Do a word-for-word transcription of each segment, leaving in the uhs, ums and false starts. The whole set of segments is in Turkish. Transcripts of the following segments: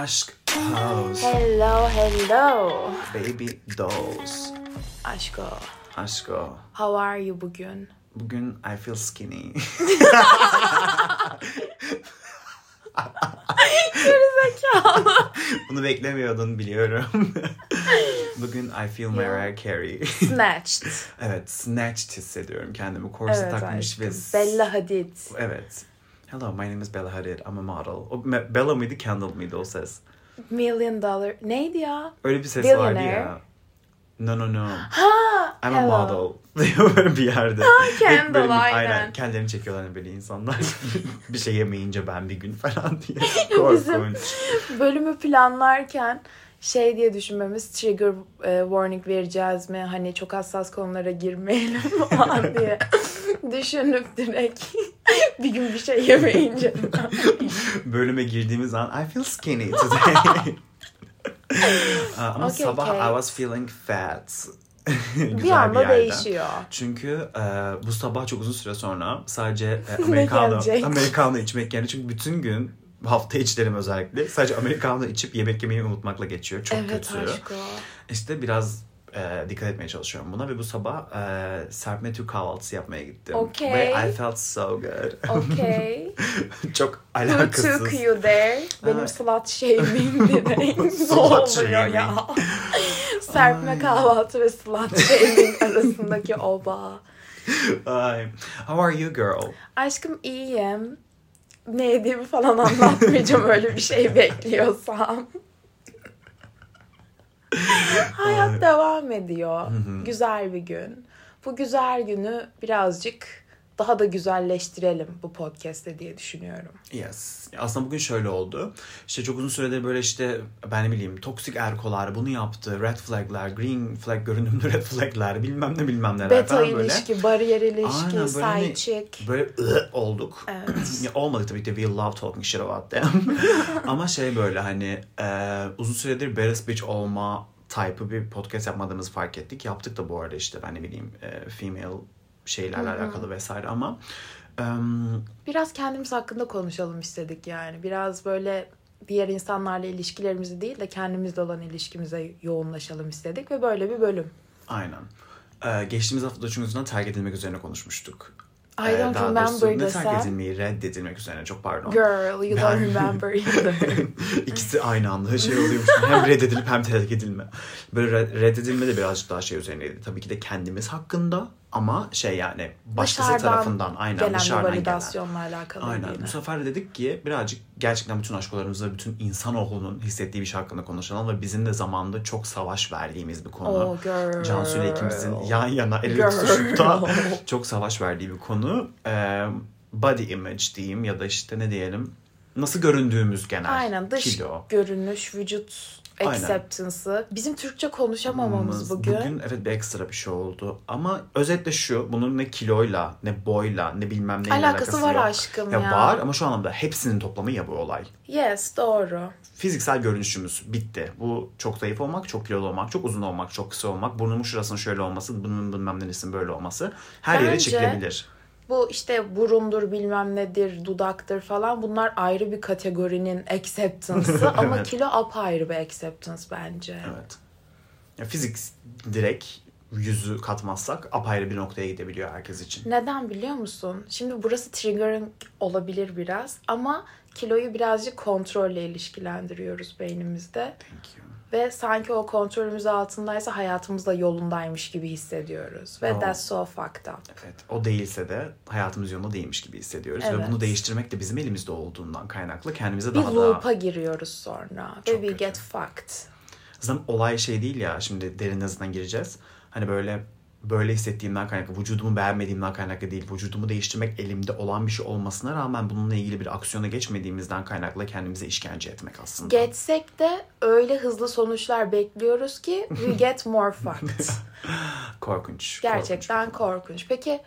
Aşk House. Hello, hello. Baby dolls. Aşko. Aşko. How are you bugün? Bugün I feel skinny. Gerizekalı. Bunu beklemiyordun biliyorum. Bugün I feel Mariah Carey. Snatched. Evet, snatched hissediyorum kendimi. Korse Evet takmış aşkım. ve... Bella Hadid. Evet. Hello, my name is Bella Hadid. I'm a model. O, Bella mıydı, Kendall mıydı o ses? Million dollar. Neydi ya? Öyle bir ses Billionaire. vardı ya. No no no. Ha, I'm hello. a model. Böyle bir yerde. Ha, Hep Kendall, böyle bir- aynen. Kendilerini çekiyorlar hani böyle insanlar. Bir şey yemeyince ben bir gün falan diye. Bizim Korkunç. bölümü planlarken şey diye düşünmemiz, trigger e, warning vereceğiz mi? Hani çok hassas konulara girmeyelim falan diye düşünüp direkt bir gün bir şey yemeyince. Bölüme girdiğimiz an I feel skinny today. Ama Okay, sabah okay. I was feeling fat. Güzel Bir anda yerden. değişiyor. Çünkü e, bu sabah çok uzun süre sonra sadece e, Ne Americano, gelecek? Americano içmek yani çünkü bütün gün hafta içlerim özellikle sadece Americano içip yemek yemeyi unutmakla geçiyor. Çok Evet kötü. aşko. İşte biraz e, dikkat etmeye çalışıyorum buna ve bu sabah e, serpme Türk kahvaltısı yapmaya gittim. Okay. Ve I felt so good. Okay. Çok Who alakasız. took you there? Benim Evet. slut shaming direkt. Ne Slut oluyor shaming. ya? Serpme Ay. kahvaltı ve slut shaming arasındaki oba. Ay. How are you girl? Aşkım iyiyim. Ne yediğimi falan anlatmayacağım öyle bir şey bekliyorsam. Hayat Ay. devam ediyor. Güzel bir gün. Bu güzel günü birazcık daha da güzelleştirelim bu podcast'te diye düşünüyorum. Yes. Aslında bugün şöyle oldu. İşte çok uzun süredir böyle işte ben ne bileyim toksik erkolar bunu yaptı. Red flagler, green flag görünümlü red flagler bilmem ne bilmem neler Beta falan böyle. ilişki, bariyer ilişki, Aynen, böyle hani- side chick. Böyle ıı olduk. Evet. Ya olmadı tabii ki de we love talking shit about them. Ama şey böyle hani e, uzun süredir Beres Bitch olma type'ı bir podcast yapmadığımızı fark ettik. Yaptık da bu arada işte ben ne bileyim e, female şeylerle alakalı vesaire ama um, Biraz kendimiz hakkında konuşalım istedik yani. Biraz böyle diğer insanlarla ilişkilerimizi değil de kendimizle olan ilişkimize yoğunlaşalım istedik ve böyle bir bölüm. aynen. Ee, geçtiğimiz hafta üçüncü yüzünden terk edilmek üzerine konuşmuştuk. I don't Daha remember doğrusu ne desem. terk edilmeyi reddedilmek üzerine çok pardon. Girl, you Ben- don't remember either. İkisi aynı anda şey oluyormuş. Hem reddedilip hem terk edilme. Böyle red- reddedilme de birazcık daha şey üzerineydi. Tabii ki de kendimiz hakkında ama şey yani başkası Dışarıdan tarafından aynen gelen bir dışarıdan gelen. validasyonla alakalı Aynen. değil mi? Bu sefer de dedik ki birazcık gerçekten bütün aşkolarımızla bütün insanoğlunun hissettiği bir şey hakkında konuşalım ve bizim de zamanında çok savaş verdiğimiz bir konu. Oh girl. Cansu ile ikimizin yan yana el ele Girl. tutuşup da çok savaş verdiği bir konu. Ee, body image diyeyim ya da işte ne diyelim nasıl göründüğümüz genel Aynen dış kilo. görünüş, vücut Aynen. acceptance'ı. Bizim Türkçe konuşamamamız bugün. Bugün evet bir ekstra bir şey oldu. Ama özetle şu, bunun ne kiloyla, ne boyla, ne bilmem neyle Alakası alakası var yok. aşkım ya. ya. Var ama şu anlamda hepsinin toplamı ya bu olay. Yes, doğru. Fiziksel görünüşümüz bitti. Bu çok zayıf olmak, çok kilolu olmak, çok uzun olmak, çok kısa olmak, burnumun şurasının şöyle olması, bunun bilmem neresinin böyle olması. Her yere Bence- çekilebilir. Bu işte burundur, bilmem nedir, dudaktır falan bunlar ayrı bir kategorinin acceptance'ı ama Evet. kilo apayrı bir acceptance bence. Evet. Ya fizik direkt yüzü katmazsak apayrı bir noktaya gidebiliyor herkes için. Neden biliyor musun? Şimdi burası triggering olabilir biraz ama kiloyu birazcık kontrolle ilişkilendiriyoruz beynimizde. Thank you. Ve sanki o kontrolümüz altındaysa hayatımızda yolundaymış gibi hissediyoruz. Ve Oh. that's so fucked up. Evet. O değilse de hayatımız yolunda değilmiş gibi hissediyoruz. Evet. Ve bunu değiştirmek de bizim elimizde olduğundan kaynaklı kendimize Bir daha loop'a da... giriyoruz sonra. Çok Ve we kötü. get fucked. Zaten olay şey değil ya, şimdi derin azından gireceğiz. Hani böyle böyle hissettiğimden kaynaklı, vücudumu beğenmediğimden kaynaklı değil. Vücudumu değiştirmek elimde olan bir şey olmasına rağmen bununla ilgili bir aksiyona geçmediğimizden kaynaklı kendimize işkence etmek aslında. Geçsek de öyle hızlı sonuçlar bekliyoruz ki we get more fucked. Korkunç. Gerçekten korkunç. Peki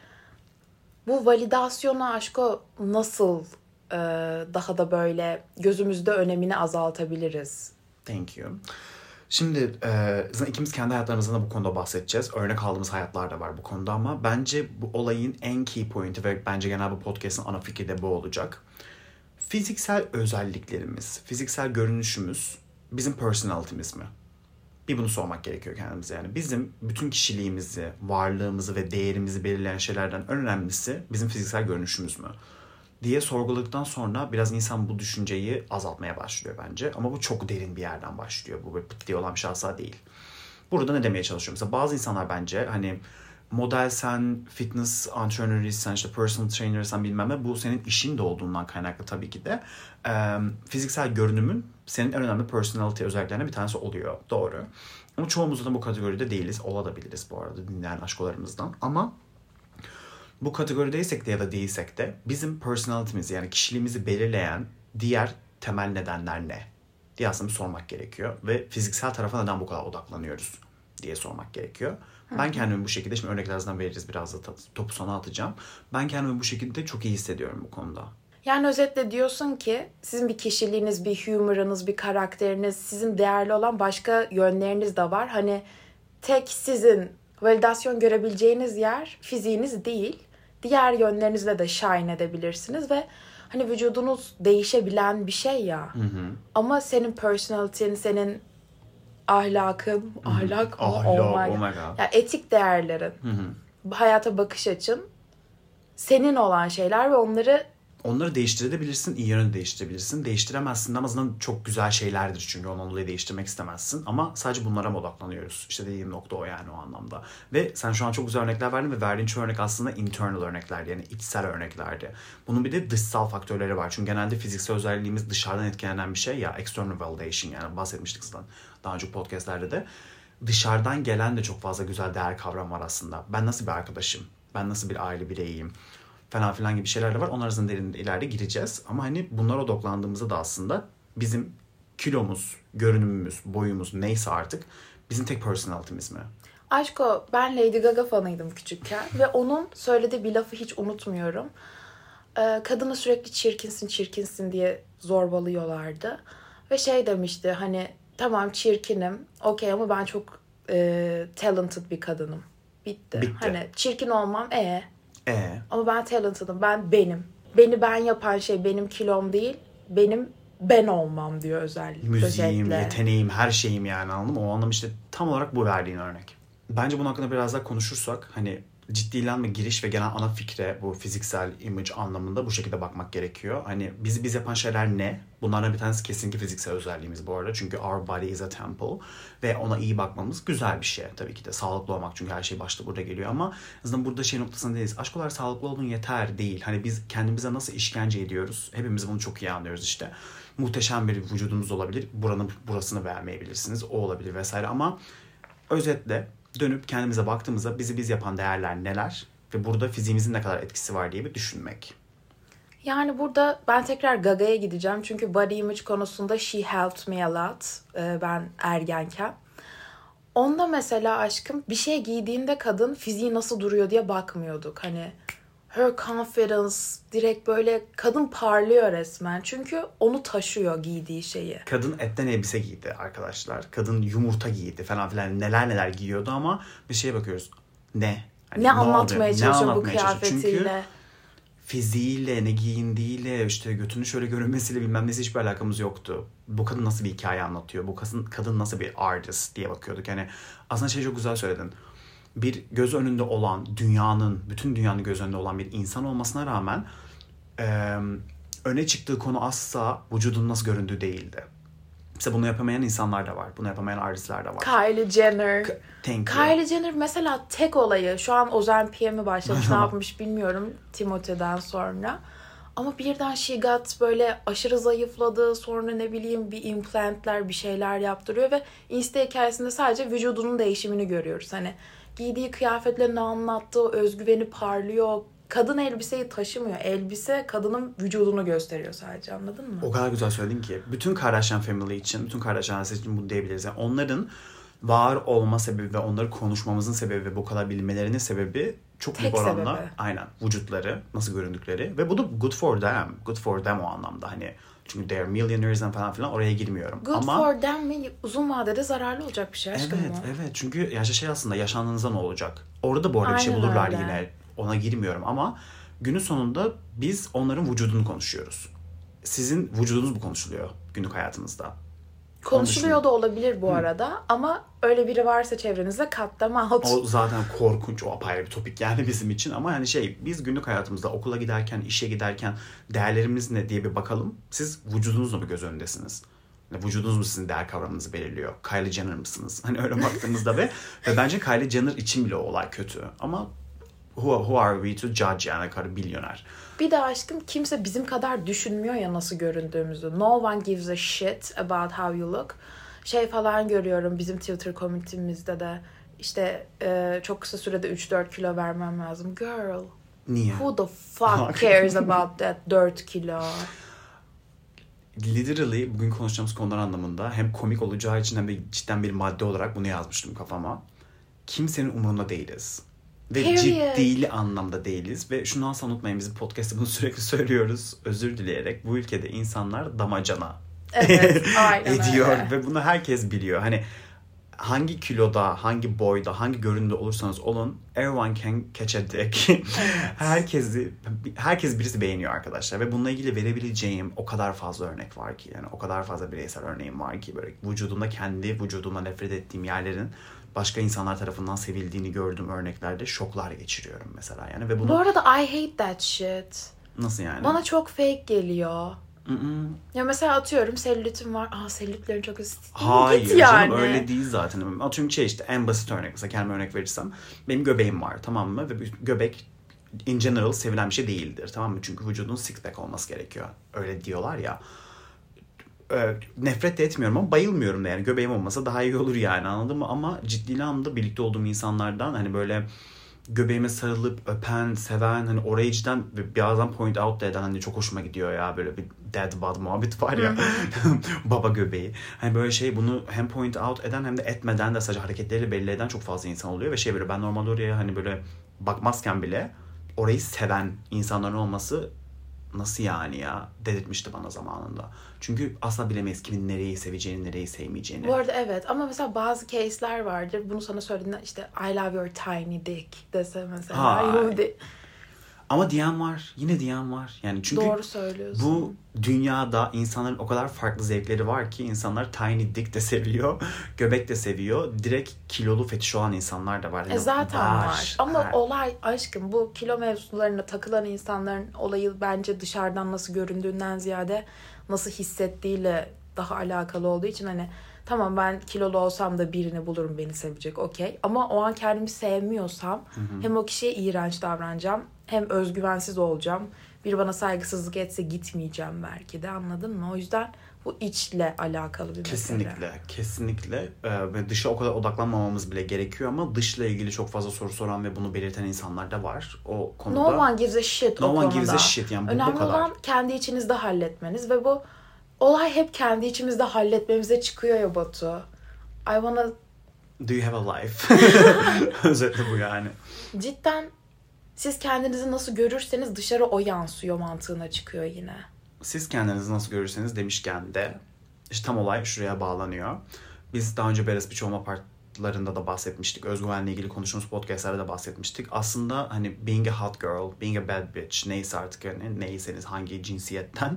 bu validasyona aşko nasıl e, daha da böyle gözümüzde önemini azaltabiliriz? Thank you. Şimdi e, zaten ikimiz kendi hayatlarımızdan da bu konuda bahsedeceğiz. Örnek aldığımız hayatlar da var bu konuda ama bence bu olayın en key point'i ve bence genel bu podcast'ın ana fikri de bu olacak. fiziksel özelliklerimiz, fiziksel görünüşümüz bizim personality'miz mi? Bir bunu sormak gerekiyor kendimize yani. Bizim bütün kişiliğimizi, varlığımızı ve değerimizi belirleyen şeylerden en önemlisi bizim fiziksel görünüşümüz mü? Diye sorguladıktan sonra biraz insan bu düşünceyi azaltmaya başlıyor bence. Ama bu çok derin bir yerden başlıyor. Bu böyle pıt diye olan bir şey asla değil. Burada ne demeye çalışıyorum? Mesela bazı insanlar bence hani modelsen, fitness antrenörüysen, işte personal trainer'sen bilmem ne, bu senin işin de olduğundan kaynaklı tabii ki de. Ee, fiziksel görünümün senin en önemli personality özelliklerinden bir tanesi oluyor. Doğru. Ama çoğumuz da bu kategoride değiliz. Olabiliriz bu arada dinleyen aşkolarımızdan. Ama bu kategorideysek de ya da değilsek de bizim personality'mizi yani kişiliğimizi belirleyen diğer temel nedenler ne diye aslında bir sormak gerekiyor. Ve fiziksel tarafa neden bu kadar odaklanıyoruz diye sormak gerekiyor. Ben kendimi bu şekilde, şimdi örneklerden veririz biraz da topu sana atacağım. Ben kendimi bu şekilde çok iyi hissediyorum bu konuda. Yani özetle diyorsun ki sizin bir kişiliğiniz, bir humor'ınız, bir karakteriniz, sizin değerli olan başka yönleriniz de var. Hani tek sizin validasyon görebileceğiniz yer fiziğiniz değil. Diğer yönlerinizle de shine edebilirsiniz ve hani vücudunuz değişebilen bir şey ya. Hı hı. Ama senin personality'in, senin ahlakın, ahlak mı? Ahlak, oh my oh God. my God. Yani etik değerlerin, hı hı. hayata bakış açın, senin olan şeyler ve onları Onları değiştirebilirsin, iyi yönde değiştirebilirsin. Değiştiremezsin ama azından çok güzel şeylerdir çünkü ondan dolayı değiştirmek istemezsin. Ama sadece bunlara mı odaklanıyoruz? İşte dediğim nokta o yani o anlamda. Ve sen şu an çok güzel örnekler verdin ve verdiğin çoğu örnek aslında internal örneklerdi, yani içsel örneklerdi. Bunun bir de dışsal faktörleri var. Çünkü genelde fiziksel özelliğimiz dışarıdan etkilenen bir şey ya, external validation, yani bahsetmiştik zaten daha önce podcastlerde de. Dışarıdan gelen de çok fazla güzel değer kavram var aslında. Ben nasıl bir arkadaşım? Ben nasıl bir aile bireyiyim? Falan filan gibi şeyler de var. Onlar arasında derininde ileride gireceğiz. Ama hani bunlara odaklandığımızda da aslında bizim kilomuz, görünümümüz, boyumuz neyse artık bizim tek personality'miz mi? Aşko, ben Lady Gaga fanıydım küçükken ve onun söylediği bir lafı hiç unutmuyorum. Ee, kadını sürekli çirkinsin çirkinsin diye zorbalıyorlardı. Ve şey demişti, hani tamam çirkinim, okey ama ben çok e, talented bir kadınım. Bitti. Bitti. Hani çirkin olmam e Ee? Ama ben talented'ım, ben benim. Beni ben yapan şey benim kilom değil, benim ben olmam diyor özellikle. Müziğim, özetle. yeteneğim, her şeyim yani, anladın mı? O anlam işte tam olarak bu verdiğin örnek. Bence bunun hakkında biraz daha konuşursak hani ciddilenme giriş ve genel ana fikre bu fiziksel image anlamında bu şekilde bakmak gerekiyor. Hani bizi biz yapan şeyler ne? Bunlardan bir tanesi kesinlikle fiziksel özelliğimiz bu arada. Çünkü our body is a temple ve ona iyi bakmamız güzel bir şey tabii ki de. Sağlıklı olmak, çünkü her şey başta burada geliyor ama aslında burada şey noktasında değiliz. Aşk olarak sağlıklı olun yeter değil. Hani biz kendimize nasıl işkence ediyoruz? Hepimiz bunu çok iyi anlıyoruz işte. Muhteşem bir vücudumuz olabilir. Buranın burasını beğenmeyebilirsiniz. O olabilir vesaire ama özetle dönüp kendimize baktığımızda bizi biz yapan değerler neler ve burada fiziğimizin ne kadar etkisi var diye bir düşünmek. Yani burada ben tekrar Gaga'ya gideceğim. Çünkü body image konusunda she helped me a lot. Ee, ben ergenken. Onda mesela aşkım bir şey giydiğinde kadın fiziği nasıl duruyor diye bakmıyorduk. Hani her confidence, direkt böyle kadın parlıyor resmen. Çünkü onu taşıyor giydiği şeyi. Kadın etten elbise giydi arkadaşlar. Kadın yumurta giydi falan filan, neler neler giyiyordu ama bir şeye bakıyoruz. Ne? Hani ne, ne anlatmaya çalışıyor bu kıyafetiyle? kıyafetiyle? Fiziğiyle, ne giyindiğiyle, işte götünü şöyle görünmesiyle bilmem nesi hiçbir alakamız yoktu. Bu kadın nasıl bir hikaye anlatıyor? Bu kadın, kadın nasıl bir artist diye bakıyorduk. Yani aslında şey çok güzel söyledin. Bir göz önünde olan, dünyanın, bütün dünyanın göz önünde olan bir insan olmasına rağmen e, öne çıktığı konu asla vücudun nasıl göründüğü değildi. Mesela bunu yapamayan insanlar da var. Bunu yapamayan artistler de var. Kylie Jenner. K- Thank you. Kylie Jenner mesela tek olayı. Şu an Ozempi'ye mi başlamış ne yapmış bilmiyorum Timothé'den sonra. Ama birden she got böyle aşırı zayıfladı. Sonra ne bileyim bir implantler bir şeyler yaptırıyor. Ve Insta hikayesinde sadece vücudunun değişimini görüyoruz. Hani giydiği kıyafetlerini anlattığı özgüveni parlıyor. Kadın elbiseyi taşımıyor. Elbise kadının vücudunu gösteriyor sadece, anladın mı? O kadar güzel söyledin ki. Bütün Kardashian family için, bütün Kardashian ailesi için bunu diyebiliriz. Yani onların var olma sebebi ve onları konuşmamızın sebebi ve bu kadar bilmelerinin sebebi çok büyük oranla aynen vücutları, nasıl göründükleri ve bu da good for them. Good for them o anlamda hani. Çünkü they're millionaires falan filan, oraya girmiyorum. Good ama for them mi? Uzun vadede zararlı olacak bir şey aşkım evet, mı? Evet çünkü ya şey aslında yaşandığınızda ne olacak? Orada bu arada bir şey Aynen bulurlar öyle. yine. Ona girmiyorum ama günün sonunda biz onların vücudunu konuşuyoruz. sizin vücudunuz mu konuşuluyor günlük hayatınızda? Konuşuluyor da olabilir bu Hı. arada ama öyle biri varsa çevrenizde cut them out. O zaten korkunç, o apayrı bir topik yani bizim için ama yani şey, biz günlük hayatımızda okula giderken, işe giderken değerlerimiz ne diye bir bakalım. Siz vücudunuzla mı göz önündesiniz? Yani vücudunuz mu sizin değer kavramınızı belirliyor? Kylie Jenner mısınız? Hani öyle baktığımızda ve, ve bence Kylie Jenner için bile o olay kötü ama who, who are we to judge yani, karı milyoner. Bir de aşkım kimse bizim kadar düşünmüyor ya nasıl göründüğümüzü. No one gives a shit about how you look. Şey falan görüyorum bizim Twitter community'mizde de. İşte e, çok kısa sürede üç dört kilo vermem lazım. Girl. Niye? Who the fuck cares about that dört kilo? Literally bugün konuşacağımız konular anlamında hem komik olacağı için hem de cidden bir madde olarak bunu yazmıştım kafama. Kimsenin umurunda değiliz. Ve Period. Ciddili anlamda değiliz. Ve şunu asla unutmayın, bizim podcast'ta bunu sürekli söylüyoruz. Özür dileyerek bu ülkede insanlar damacana evet, aynen ediyor. öyle. Ve bunu herkes biliyor. Hani hangi kiloda, hangi boyda, hangi görünümde olursanız olun, everyone can catch a dick. Evet. Herkesi, herkes birisi beğeniyor arkadaşlar. Ve bununla ilgili verebileceğim o kadar fazla örnek var ki. Yani o kadar fazla bireysel örneğim var ki. Böyle vücudumda, kendi vücuduma nefret ettiğim yerlerin başka insanlar tarafından sevildiğini gördüğüm örneklerde şoklar geçiriyorum mesela yani. Ve bunu... Bu arada I hate that shit. Nasıl yani? Bana çok fake geliyor. Mm-mm. Ya mesela atıyorum selülitim var. Aa selülitlerin çok estetik. Hayır Git yani. canım, öyle değil zaten. Atıyorum şey işte en basit örnek, mesela kendime örnek verirsem. Benim göbeğim var, tamam mı? Ve göbek in general sevilen bir şey değildir, tamam mı? Çünkü vücudun six pack olması gerekiyor. Öyle diyorlar ya. Nefret de etmiyorum ama bayılmıyorum da yani. Göbeğim olmasa daha iyi olur yani, anladın mı? Ama ciddi anlamda birlikte olduğum insanlardan hani böyle göbeğime sarılıp öpen, seven, hani orayı cidden birazdan point out da eden, hani çok hoşuma gidiyor ya, böyle bir dad bod muhabbet var ya. Baba göbeği. Hani böyle şey, bunu hem point out eden hem de etmeden de sadece hareketleriyle belli eden çok fazla insan oluyor ve şey böyle, ben normalde oraya hani böyle bakmazken bile orayı seven insanların olması nasıl yani ya dedirtmişti bana zamanında. Çünkü asla bilemeyiz kimin nereyi seveceğini, nereyi sevmeyeceğini. Bu arada evet, ama mesela bazı case'ler vardır. Bunu sana söylediğinde işte I love your tiny dick dese mesela. Ama diyen var. Yine diyen var. Yani çünkü doğru söylüyorsun. Bu dünyada insanların o kadar farklı zevkleri var ki insanlar tiny dick de seviyor, göbek de seviyor. Direkt kilolu fetiş olan insanlar da var. E zaten var. var. Ama her... olay aşkım, bu kilo mevzularına takılan insanların olayı bence dışarıdan nasıl göründüğünden ziyade nasıl hissettiğiyle daha alakalı olduğu için hani tamam, ben kilolu olsam da birini bulurum beni sevecek, okey. Ama o an kendimi sevmiyorsam hı hı. hem o kişiye iğrenç davranacağım, hem özgüvensiz olacağım. Biri bana saygısızlık etse gitmeyeceğim belki de, anladın mı? O yüzden bu içle alakalı bir kesinlikle, mesele. Kesinlikle. Ee, ve dışa o kadar odaklanmamamız bile gerekiyor ama dışla ilgili çok fazla soru soran ve bunu belirten insanlar da var. O konuda. No one gives a shit no o konuda. No one gives a shit yani, bu, önemli bu kadar. olan kendi içinizde halletmeniz ve bu olay hep kendi içimizde halletmemize çıkıyor ya Batu. I wanna... Do you have a life? Özetle bu yani. Cidden siz kendinizi nasıl görürseniz dışarı o yansıyor mantığına çıkıyor yine. Siz kendinizi nasıl görürseniz demişken de işte tam olay şuraya bağlanıyor. Biz daha önce Beres Biç olma partlarında da bahsetmiştik. Özgüvenle ilgili konuştuğumuz podcastlerde de bahsetmiştik. Aslında hani being a hot girl, being a bad bitch, neyse artık yani neyseniz hangi cinsiyetten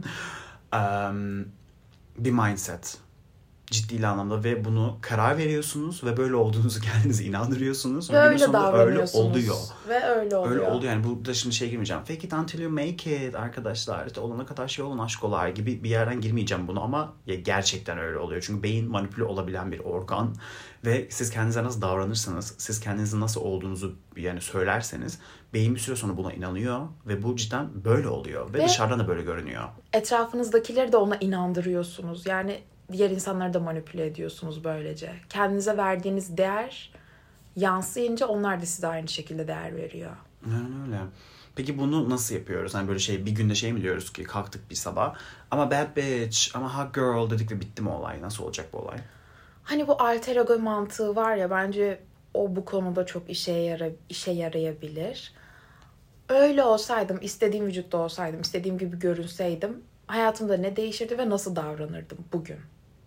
um, bir mindset. Ciddi anlamda ve bunu karar veriyorsunuz ve böyle olduğunuzu kendinize inandırıyorsunuz. Ve öyle davranıyorsunuz. Öyle oluyor. Ve öyle oluyor. Öyle oluyor yani, burada şimdi şey girmeyeceğim. Fake it until you make it arkadaşlar. İşte olana kadar şey olun aşkolar gibi bir yerden girmeyeceğim bunu ama ya gerçekten öyle oluyor. Çünkü beyin manipüle olabilen bir organ ve siz kendinize nasıl davranırsanız, siz kendinizin nasıl olduğunuzu yani söylerseniz beyin bir süre sonra buna inanıyor ve bu cidden böyle oluyor ve, ve dışarıdan da böyle görünüyor. Etrafınızdakileri de ona inandırıyorsunuz. Yani diğer insanları da manipüle ediyorsunuz böylece. Kendinize verdiğiniz değer yansıyınca onlar da size aynı şekilde değer veriyor. Yani öyle. Peki bunu nasıl yapıyoruz? Hani böyle şey, bir günde şey mi diyoruz ki kalktık bir sabah ama bad bitch ama hot girl dedik ve bitti mi olay? Nasıl olacak bu olay? Hani bu alter ego mantığı var ya, bence o bu konuda çok işe yara işe yarayabilir. Öyle olsaydım, istediğim vücutta olsaydım, istediğim gibi görünseydim hayatımda ne değişirdi ve nasıl davranırdım bugün?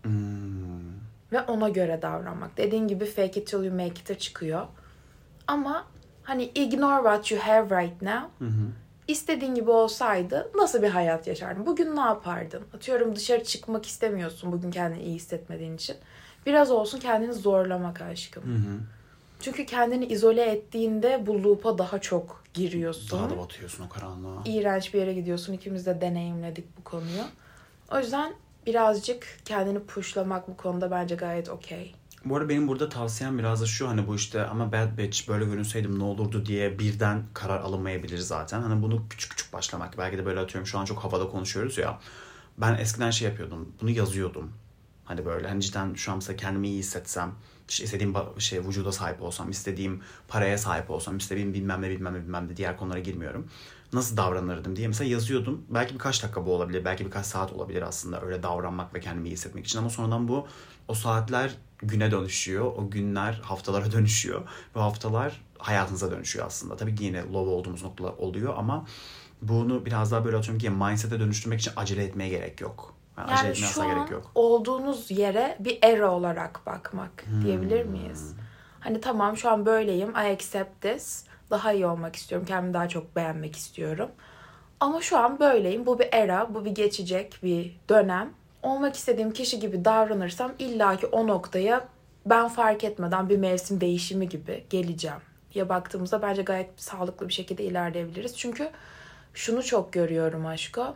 Hmm. Ve ona göre davranmak. Dediğin gibi fake it till you make it'e çıkıyor. Ama hani ignore what you have right now. Hı hı. istediğin gibi olsaydı nasıl bir hayat yaşardın? Bugün ne yapardın? Atıyorum dışarı çıkmak istemiyorsun bugün kendini iyi hissetmediğin için. Biraz olsun kendini zorlamak aşkım. Hı hı. Çünkü kendini izole ettiğinde bu loop'a daha çok giriyorsun. Daha da batıyorsun o karanlığa. İğrenç bir yere gidiyorsun. İkimiz de deneyimledik bu konuyu. O yüzden birazcık kendini pushlamak bu konuda bence gayet okey. Bu arada benim burada tavsiyem biraz da şu, hani bu işte ama bad bitch böyle görünseydim ne olurdu diye birden karar alınmayabilir zaten. Hani bunu küçük küçük başlamak. Belki de böyle atıyorum şu an çok havada konuşuyoruz ya. Ben eskiden şey yapıyordum. Bunu yazıyordum. Hani böyle hani cidden şu an mesela kendimi iyi hissetsem, işte istediğim şey vücuda sahip olsam, istediğim paraya sahip olsam, istediğim bilmem ne bilmem ne bilmem ne diğer konulara girmiyorum. Nasıl davranırdım diye mesela yazıyordum. Belki birkaç dakika bu olabilir, belki birkaç saat olabilir aslında öyle davranmak ve kendimi iyi hissetmek için. Ama sonradan bu o saatler güne dönüşüyor, o günler haftalara dönüşüyor ve haftalar hayatınıza dönüşüyor aslında. Tabii ki yine low olduğumuz noktalar oluyor ama bunu biraz daha böyle atıyorum ki mindset'e dönüştürmek için acele etmeye gerek yok. Yani, yani şu an gerek yok. Olduğunuz yere bir era olarak bakmak hmm. diyebilir miyiz? Hani tamam şu an böyleyim, I accept this. Daha iyi olmak istiyorum, kendimi daha çok beğenmek istiyorum. Ama şu an böyleyim, bu bir era, bu bir geçecek bir dönem. Olmak istediğim kişi gibi davranırsam illaki o noktaya ben fark etmeden bir mevsim değişimi gibi geleceğim diye baktığımızda bence gayet sağlıklı bir şekilde ilerleyebiliriz. Çünkü şunu çok görüyorum aşko.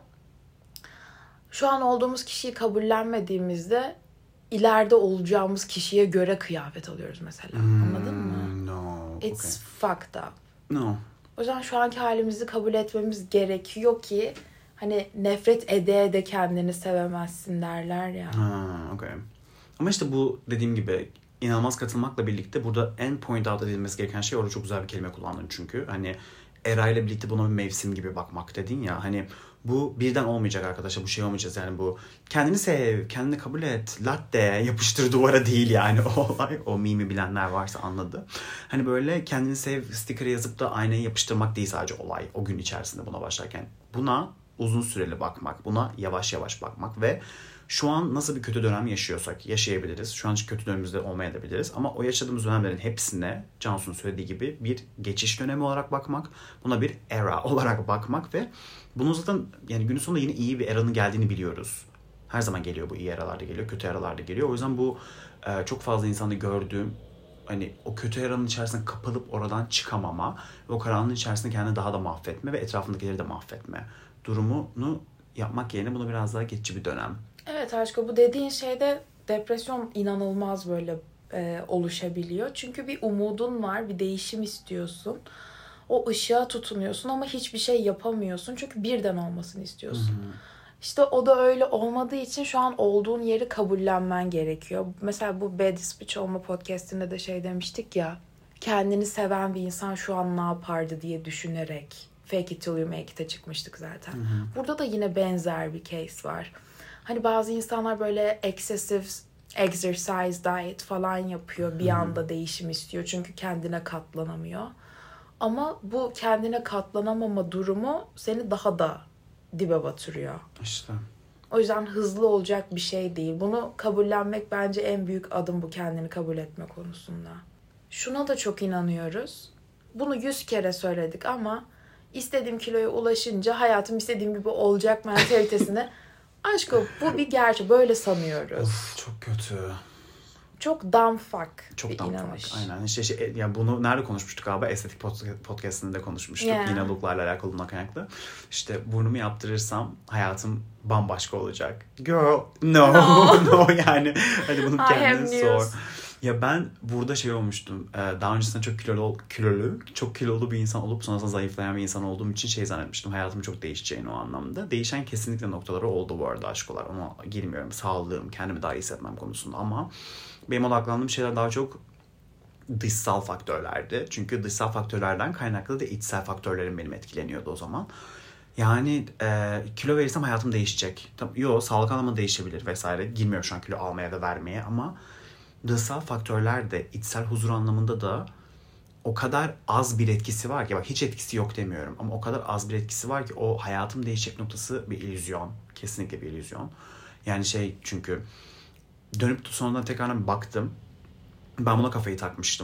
Şu an olduğumuz kişiyi kabullenmediğimizde ileride olacağımız kişiye göre kıyafet alıyoruz mesela. Hmm, anladın mı? No. It's okay. Fucked up. No. O yüzden şu anki halimizi kabul etmemiz gerekiyor ki hani nefret ede ede kendini sevemezsin derler ya. Ha, okay. Ama işte bu dediğim gibi inanılmaz katılmakla birlikte burada en point out edilmesi gereken şey, orada çok güzel bir kelime kullandın çünkü. Hani era ile birlikte buna bir mevsim gibi bakmak dedin ya. Hani bu birden olmayacak arkadaşlar. Bu şey olmayacağız yani bu. Kendini sev, kendini kabul et, latte yapıştır duvara değil yani o olay. O mimi bilenler varsa anladı. Hani böyle kendini sev sticker'ı yazıp da aynayı yapıştırmak değil sadece olay. O gün içerisinde buna başlarken. Buna uzun süreli bakmak, buna yavaş yavaş bakmak ve şu an nasıl bir kötü dönem yaşıyorsak yaşayabiliriz. Şu an kötü dönemimizde olmayabiliriz. Ama o yaşadığımız dönemlerin hepsine Cansu'nun söylediği gibi bir geçiş dönemi olarak bakmak. Buna bir era olarak bakmak ve bunun zaten yani günün sonunda yine iyi bir eranın geldiğini biliyoruz. Her zaman geliyor bu, iyi eralarda geliyor, kötü eralarda geliyor. O yüzden bu çok fazla insanda gördüğüm hani o kötü eranın içerisinde kapılıp oradan çıkamama ve o karanlığın içerisinde kendini daha da mahvetme ve etrafındakileri de mahvetme durumunu yapmak yerine bunu biraz daha geçici bir dönem. Evet aşkım, bu dediğin şeyde depresyon inanılmaz böyle e, oluşabiliyor. Çünkü bir umudun var, bir değişim istiyorsun. O ışığa tutunuyorsun ama hiçbir şey yapamıyorsun. Çünkü birden olmasını istiyorsun. Hı hı. İşte o da öyle olmadığı için şu an olduğun yeri kabullenmen gerekiyor. Mesela bu Bad Speech olma podcastinde de şey demiştik ya. Kendini seven bir insan şu an ne yapardı diye düşünerek Fake It Till You Make It'e çıkmıştık zaten. Hı hı. Burada da yine benzer bir case var. Hani bazı insanlar böyle excessive exercise diet falan yapıyor. Bir anda değişim istiyor. Çünkü kendine katlanamıyor. Ama bu kendine katlanamama durumu seni daha da dibe batırıyor. İşte. O yüzden hızlı olacak bir şey değil. Bunu kabullenmek bence en büyük adım bu, kendini kabul etme konusunda. Şuna da çok inanıyoruz. Bunu yüz kere söyledik ama istediğim kiloya ulaşınca hayatım istediğim gibi olacak mentalitesine aşkım bu bir gerçek. Böyle sanıyoruz. Of, çok kötü. Çok dumb fuck çok bir dumb inanış. Fuck. Aynen. İşte, şey, yani bunu nerede konuşmuştuk galiba? Estetik podcast'ında de konuşmuştuk. Yeah. Yine looklarla alakalı buna kaynaklı. İşte burnumu yaptırırsam hayatım bambaşka olacak. Girl, no, no, no yani. Hadi bunu kendin sor. Ya ben burada şey olmuştum. Daha öncesinde çok kilolu, kilolu, çok kilolu bir insan olup sonrasında zayıflayan bir insan olduğum için şey zannetmiştim. Hayatımın çok değişeceğini o anlamda. Değişen kesinlikle noktaları oldu bu arada aşkolar. Ona girmiyorum. Sağlığım, kendimi daha iyi hissetmem konusunda ama benim odaklandığım şeyler daha çok dışsal faktörlerdi. Çünkü dışsal faktörlerden kaynaklı da içsel faktörlerim benim etkileniyordu o zaman. Yani e, kilo verirsem hayatım değişecek. Yok, sağlık anlamında değişebilir vesaire. Girmiyorum şu an kilo almaya da vermeye ama dışsal faktörler de içsel huzur anlamında da o kadar az bir etkisi var ki, bak hiç etkisi yok demiyorum ama o kadar az bir etkisi var ki o hayatım değişecek noktası bir illüzyon. Kesinlikle bir illüzyon. Yani şey, çünkü dönüp sonradan tekrardan baktım. Ben buna kafayı takmıştım.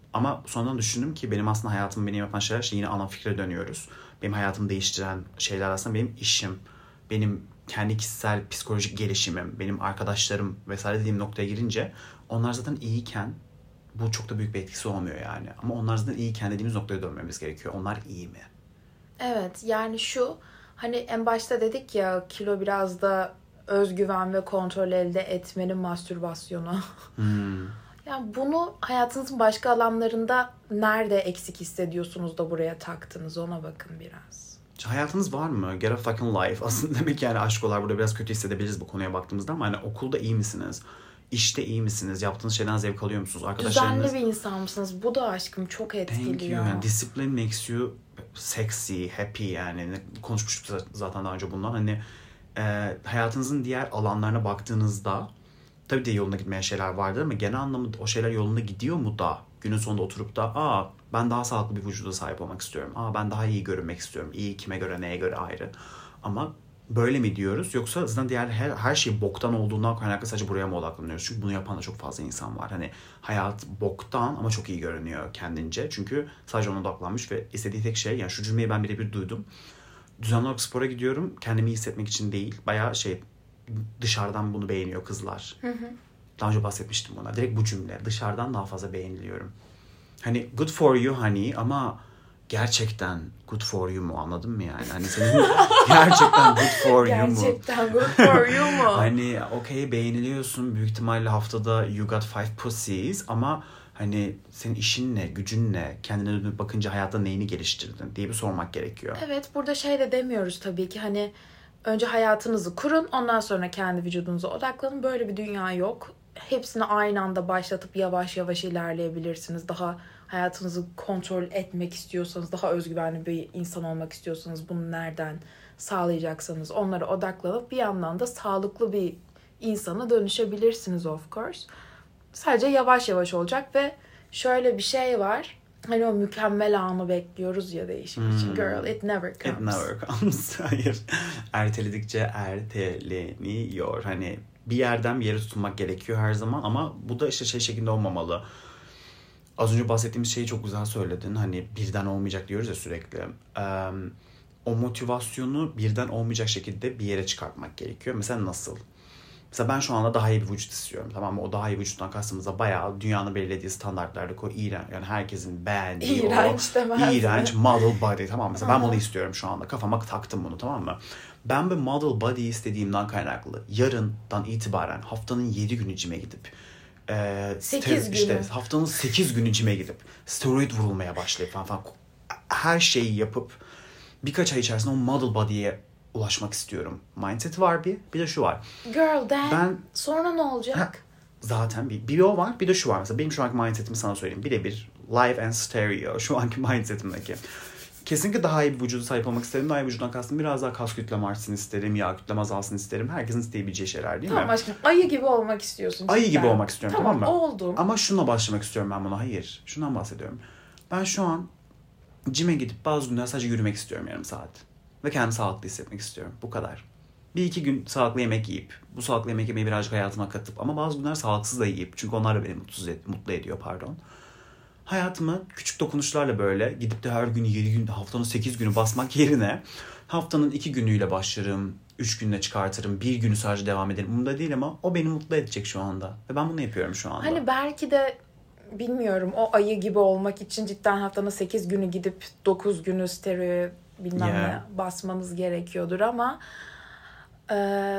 Ama sonradan düşündüm ki benim aslında hayatımı benim yapan şeyler işte yine ana fikre dönüyoruz. Benim hayatımı değiştiren şeyler aslında benim işim, benim kendi kişisel psikolojik gelişimim, benim arkadaşlarım vesaire dediğim noktaya girince onlar zaten iyiyken bu çok da büyük bir etkisi olmuyor yani. Ama onlar zaten iyiyken dediğimiz noktaya dönmemiz gerekiyor. Onlar iyi mi? Evet, yani şu hani en başta dedik ya kilo biraz da özgüven ve kontrol elde etmenin mastürbasyonu. Hmm. Yani bunu hayatınızın başka alanlarında nerede eksik hissediyorsunuz da buraya taktınız, ona bakın biraz. Hayatınız var mı? Get a fucking life. Aslında demek yani aşkolar burada biraz kötü hissedebiliriz bu konuya baktığımızda ama hani okulda iyi misiniz? İşte iyi misiniz? Yaptığınız şeyden zevk alıyor musunuz? Arkadaşlarınız... Düzenli bir insan mısınız? Bu da aşkım çok etkiliyor. Thank you. Yani discipline makes you sexy, happy yani. Konuşmuştuk zaten daha önce bundan. Hani e, hayatınızın diğer alanlarına baktığınızda tabii de yolunda gitmeyen şeyler vardır ama genel anlamda o şeyler yolunda gidiyor mu da günün sonunda oturup da aa ben daha sağlıklı bir vücuda sahip olmak istiyorum. Aa ben daha iyi görünmek istiyorum. İyi kime göre neye göre ayrı. Ama böyle mi diyoruz yoksa zaten diğer her, her şey boktan olduğundan kaynaklı sadece buraya mı odaklanıyoruz? Çünkü bunu yapan da çok fazla insan var. Hani hayat boktan ama çok iyi görünüyor kendince. Çünkü sadece ona odaklanmış ve istediği tek şey yani şu cümleyi ben birebir duydum. Düzenli olarak spora gidiyorum kendimi iyi hissetmek için değil. Bayağı şey dışarıdan bunu beğeniyor kızlar. Hı hı. Daha önce bahsetmiştim buna. Direkt bu cümle. Dışarıdan daha fazla beğeniliyorum. Hani good for you honey ama gerçekten good for you mu anladın mı yani? Hani senin gerçekten good for you mu? Gerçekten good for you mu? Hani okey beğeniliyorsun. Büyük ihtimalle haftada you got five pussies ama hani senin işin ne, gücün ne, kendine dönüp bakınca hayatta neyini geliştirdin diye bir sormak gerekiyor. Evet burada şey de demiyoruz tabii ki hani önce hayatınızı kurun ondan sonra kendi vücudunuza odaklanın. Böyle bir dünya yok. Hepsini aynı anda başlatıp yavaş yavaş ilerleyebilirsiniz. Daha hayatınızı kontrol etmek istiyorsanız, daha özgüvenli bir insan olmak istiyorsanız bunu nereden sağlayacaksanız onlara odaklanıp bir yandan da sağlıklı bir insana dönüşebilirsiniz of course. Sadece yavaş yavaş olacak ve şöyle bir şey var. Hani o mükemmel anı bekliyoruz ya değişim hmm. için. Girl, it never comes. It never comes. Hayır. Erteledikçe erteleniyor. Hani bir yerden bir yere tutunmak gerekiyor her zaman ama bu da işte şey şeklinde olmamalı. Az önce bahsettiğimiz şeyi çok güzel söyledin. Hani birden olmayacak diyoruz ya sürekli. Ee, o motivasyonu birden olmayacak şekilde bir yere çıkartmak gerekiyor. Mesela nasıl? Mesela ben şu anda daha iyi bir vücut istiyorum. Tamam mı? O daha iyi vücuttan kastımızda bayağı dünyanın belirlediği standartlardaki o iğrenç. Yani herkesin beğendiği iğrenç o iğrenç model body. Tamam mı? Mesela ben bunu istiyorum şu anda. Kafama taktım bunu tamam mı? Ben bir model body istediğimden kaynaklı yarından itibaren haftanın yedi günü cime gidip e, sekiz günü. işte haftanın sekiz günü cime gidip steroid vurulmaya başlayıp falan falan her şeyi yapıp birkaç ay içerisinde o model body'ye ulaşmak istiyorum. Mindset var bir. Bir de şu var. Girl then ben, sonra ne olacak? Ha, zaten bir, bir o var bir de şu var. Mesela benim şu anki mindsetimi sana söyleyeyim. Birebir live and stereo şu anki mindsetimdeki. Kesinlikle daha iyi bir vücuda sahip olmak isterim. Daha iyi vücuddan kastım biraz daha kas kütlem artsın isterim. Yağ kütlem azalsın isterim. Herkesin isteyebileceği şeyler değil tamam, mi? Tamam aşkım. Ayı gibi olmak istiyorsun. Ayı cidden. gibi olmak istiyorum tamam, tamam mı? Oldum. Ama şununla başlamak istiyorum ben buna. Hayır. Şundan bahsediyorum. Ben şu an cime gidip bazı günler sadece yürümek istiyorum yarım saat. Ve kendimi sağlıklı hissetmek istiyorum. Bu kadar. Bir iki gün sağlıklı yemek yiyip, bu sağlıklı yemek yemeyi birazcık hayatıma katıp ama bazı günler sağlıksız da yiyip, çünkü onlar da beni mutsuz et, mutlu ediyor pardon. Hayatımı küçük dokunuşlarla böyle gidip de her gün yedi gün, haftanın sekiz günü basmak yerine haftanın iki günüyle başlarım, üç günle çıkartırım, bir günü sadece devam ederim. Umurumda değil ama o beni mutlu edecek şu anda. Ve ben bunu yapıyorum şu anda. Hani belki de bilmiyorum o ayı gibi olmak için cidden haftanın sekiz günü gidip dokuz günü stereo bilmem yeah. ne basmanız gerekiyordur ama e,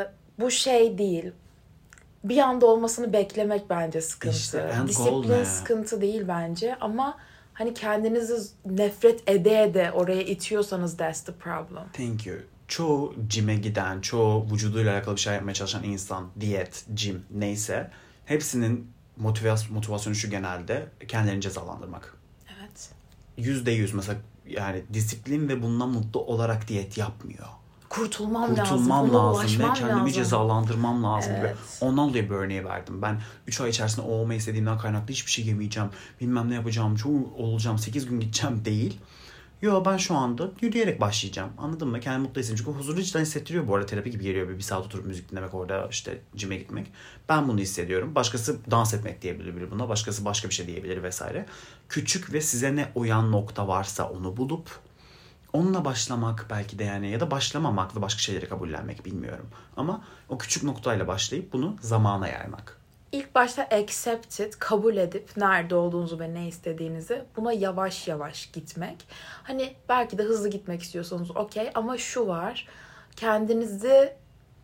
bu şey değil. Bir anda olmasını beklemek bence sıkıntı. İşte, disiplin sıkıntı değil bence ama hani kendinizi nefret ede ede oraya itiyorsanız that's the problem. Thank you. Çoğu cime giden, çoğu vücuduyla alakalı bir şey yapmaya çalışan insan, diyet, cim neyse hepsinin motivasyon, motivasyonu şu genelde kendilerini cezalandırmak. Evet. Yüzde yüz mesela yani disiplin ve bundan mutlu olarak diyet yapmıyor. Kurtulmam, Kurtulmam lazım. lazım ve kendimi lazım. cezalandırmam lazım Evet. gibi. Ondan dolayı bir örneği verdim. Ben üç ay içerisinde o olmayı istediğimden kaynaklı hiçbir şey yemeyeceğim. Bilmem ne yapacağım. Çoğu olacağım. sekiz gün gideceğim değil. Yo ben şu anda yürüyerek başlayacağım. Anladın mı? Kendimi mutlu hissediyorum. Çünkü huzurlu cidden hissettiriyor bu arada. Terapi gibi geliyor. Bir, bir saat oturup müzik dinlemek, orada işte cime gitmek. Ben bunu hissediyorum. Başkası dans etmek diyebilir buna. Başkası başka bir şey diyebilir vesaire. Küçük ve size ne uyan nokta varsa onu bulup onunla başlamak belki de yani, ya da başlamamak ve başka şeyleri kabullenmek, bilmiyorum. Ama o küçük noktayla başlayıp bunu zamana yaymak. İlk başta accept it, kabul edip nerede olduğunuzu ve ne istediğinizi, buna yavaş yavaş gitmek. Hani belki de hızlı gitmek istiyorsanız okey, ama şu var, kendinizi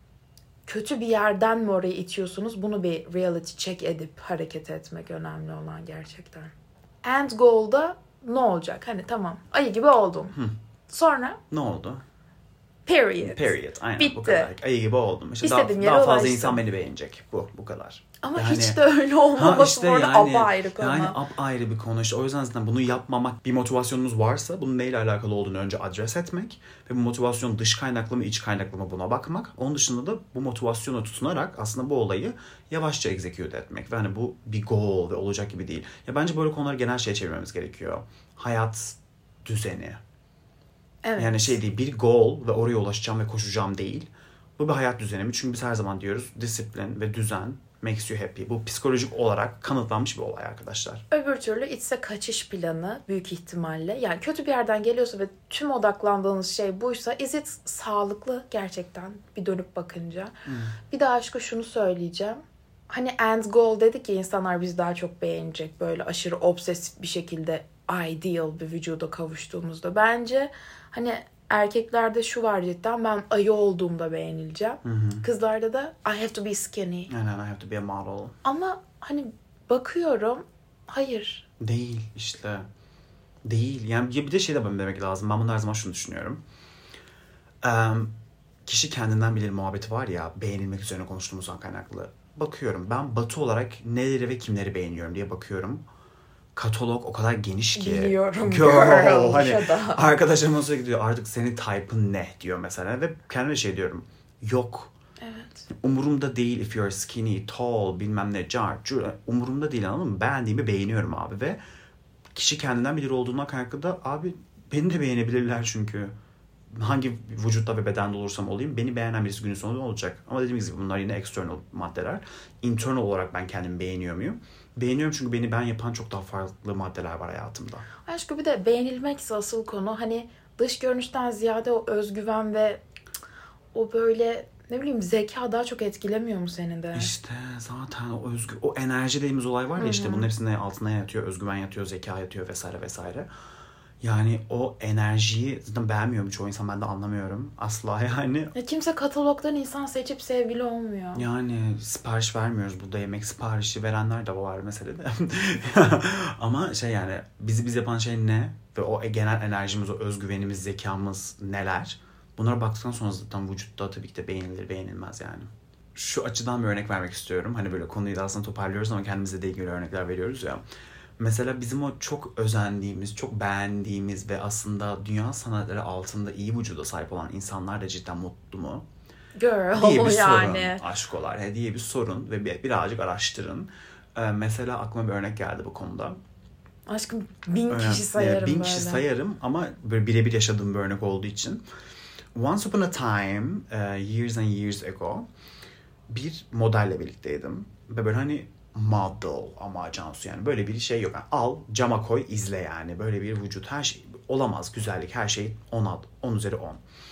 kötü bir yerden mi oraya itiyorsunuz, bunu bir reality check edip hareket etmek önemli olan gerçekten. End goal'da ne olacak? Hani tamam, ayı gibi oldum. Hı. Sonra? Ne oldu? Period. Period. Aynen. Bitti. Bu kadar. Ayı gibi oldum. İşte İstediğim daha, yere daha fazla ulaştım. insan beni beğenecek. Bu. Bu kadar. Ama yani, hiç de öyle olmaması ha işte bu arada yani, apayrı konu. Yani apayrı bir konu. İşte o yüzden zaten bunu yapmamak, bir motivasyonunuz varsa bunun neyle alakalı olduğunu önce adres etmek ve bu motivasyon dış kaynaklı mı iç kaynaklı mı buna bakmak. Onun dışında da bu motivasyona tutunarak aslında bu olayı yavaşça execute etmek. Ve hani bu bir goal ve olacak gibi değil. Ya bence böyle konuları genel şeye çevirmemiz gerekiyor. Hayat düzeni. Evet. Yani şey değil, bir goal ve oraya ulaşacağım ve koşacağım değil. Bu bir hayat düzeni mi? Çünkü biz her zaman diyoruz disiplin ve düzen makes you happy. Bu psikolojik olarak kanıtlanmış bir olay arkadaşlar. Öbür türlü içse kaçış planı büyük ihtimalle. Yani kötü bir yerden geliyorsa ve tüm odaklandığınız şey buysa, is it sağlıklı gerçekten bir dönüp bakınca. Hmm. Bir de aşkı şunu söyleyeceğim. Hani end goal dedik ya, insanlar bizi daha çok beğenecek. Böyle aşırı obsesif bir şekilde ideal bir vücuda kavuştuğumuzda. Bence hani erkeklerde şu var cidden, ben ayı olduğumda beğenileceğim. Hı hı. Kızlarda da I have to be skinny. Aynen, I have to be a model. Ama hani bakıyorum, hayır. Değil işte. Değil. Yani bir de şey de demek lazım. Ben bunu her zaman şunu düşünüyorum. Um, kişi kendinden bilir muhabbeti var ya, beğenilmek üzerine konuştuğumuzdan kaynaklı. Bakıyorum ben Batu olarak neleri ve kimleri beğeniyorum diye bakıyorum. Katalog o kadar geniş ki. Biliyorum. Girl. Girl. Hani arkadaşlarım sürekli diyor artık senin type'ın ne diyor mesela. Ve kendime şey diyorum. Yok. Evet. Umurumda değil if you're skinny, tall, bilmem ne, car, cur. Umurumda değil, anladın mı? Beğendiğimi beğeniyorum abi ve kişi kendinden bilir olduğundan kaynaklı da abi beni de beğenebilirler çünkü. Hangi vücutta ve bedende olursam olayım beni beğenen birisi günün sonunda olacak. Ama dediğimiz gibi bunlar yine external maddeler. Internal olarak ben kendimi beğeniyor muyum? Beğeniyorum çünkü beni ben yapan çok daha farklı maddeler var hayatımda. Aşkı bir de beğenilmekse asıl konu, hani dış görünüşten ziyade o özgüven ve o böyle ne bileyim zeka daha çok etkilemiyor mu seni de? İşte zaten o özgü, o enerji dediğimiz olay var ya, işte bunun hepsinin altına yatıyor. Özgüven yatıyor, zeka yatıyor vesaire vesaire. Yani o enerjiyi zaten beğenmiyorum çoğu insan, ben de anlamıyorum asla yani. Ya kimse katalogdan insan seçip sevgili olmuyor. Yani sipariş vermiyoruz burada, yemek siparişi verenler de var meselede. Ama şey yani bizi biz yapan şey ne? Ve o genel enerjimiz, o özgüvenimiz, zekamız neler? Bunlara baktıktan sonra zaten vücutta tabii ki de beğenilir, beğenilmez yani. Şu açıdan bir örnek vermek istiyorum. Hani böyle konuyu da aslında toparlıyoruz ama kendimize de ilgili örnekler veriyoruz ya. Mesela bizim o çok özendiğimiz, çok beğendiğimiz ve aslında dünya sanatları altında iyi vücuda sahip olan insanlar da cidden mutlu mu? Girl diye bir yani. sorun, aşkolar he, diye bir sorun ve bir, birazcık araştırın. Ee, mesela aklıma bir örnek geldi bu konuda. Aşkım bin kişi sayarım bin böyle. kişi sayarım ama böyle birebir yaşadığım bir örnek olduğu için. Once upon a time, uh, years and years ago, bir modelle birlikteydim. Ve böyle hani model ama Cansu yani böyle bir şey yok. Yani al, cama koy, izle yani. Böyle bir vücut, her şey olamaz. Güzellik, her şey on ad, on üzeri on.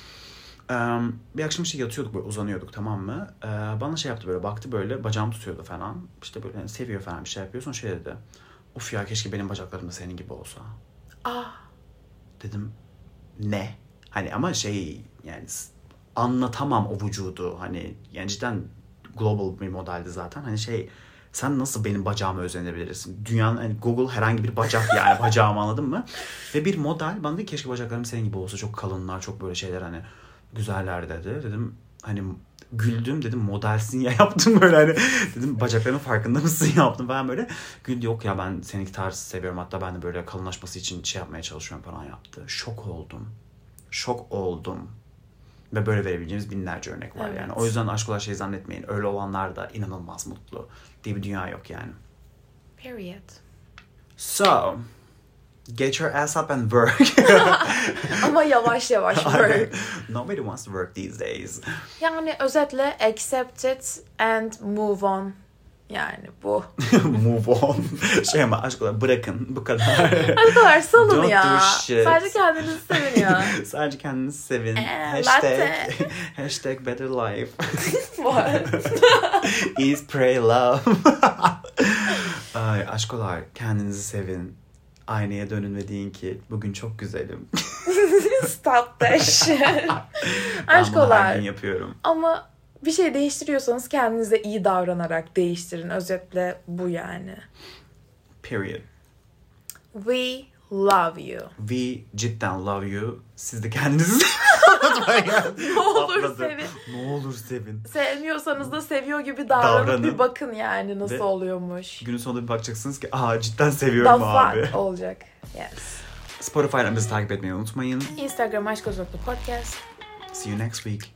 Um, bir akşam işte yatıyorduk böyle, uzanıyorduk, tamam mı? Ee, bana şey yaptı böyle, baktı böyle, bacağımı tutuyordu falan. İşte böyle yani seviyor falan, bir şey yapıyor. Sonra şey dedi. Of ya, keşke benim bacaklarım da senin gibi olsa. Ah. Dedim ne? Hani ama şey yani anlatamam o vücudu. Hani yani cidden global bir modeldi zaten. Hani şey, sen nasıl benim bacağıma özenebilirsin? Dünyanın hani Google herhangi bir bacak yani bacağımı, anladın mı? Ve bir model bana dedi keşke bacaklarım senin gibi olsa, çok kalınlar, çok böyle şeyler hani güzeller dedi. Dedim hani güldüm, dedim modelsin ya, yaptım böyle hani dedim bacaklarının farkında mısın yaptım ben böyle. Güldü, yok ya ben seninki tarzı seviyorum, hatta ben de böyle kalınlaşması için şey yapmaya çalışıyorum falan yaptı. Şok oldum. Şok oldum. Ve böyle verebileceğimiz binlerce örnek var evet. Yani. O yüzden aşk olan şey zannetmeyin. Öyle olanlar da inanılmaz mutlu diye bir dünya yok yani. Period. So, Get your ass up and work. Ama yavaş yavaş work. Nobody wants to work these days. Yani özetle accept it and move on. Yani bu. Move on. Şey ama aşk olarak bırakın bu kadar. Bu kadar salın Don't ya. do shit. Sadece kendinizi sevin ya. Sadece kendinizi sevin. Ee, hashtag, latte. hashtag better life. What? Eat, pray, love. Ay aşkolar kendinizi sevin. Aynaya dönün ve deyin ki bugün çok güzelim. Stop that shit. Ben bunu Aşkolar. her gün yapıyorum. Ama bir şey değiştiriyorsanız kendinize iyi davranarak değiştirin. Özetle bu yani. Period. We love you. We cidden love you. Siz de kendinizi Ne olur Atladım. sevin. Ne olur sevin. Sevmiyorsanız da seviyor gibi davranıp Davranın. bir bakın yani nasıl Ve oluyormuş. Günün sonunda bir bakacaksınız ki aa cidden seviyorum The abi. fuck olacak. Yes. Spotify'dan bizi takip etmeyi unutmayın. Instagram aşkozoklu podcast. See you next week.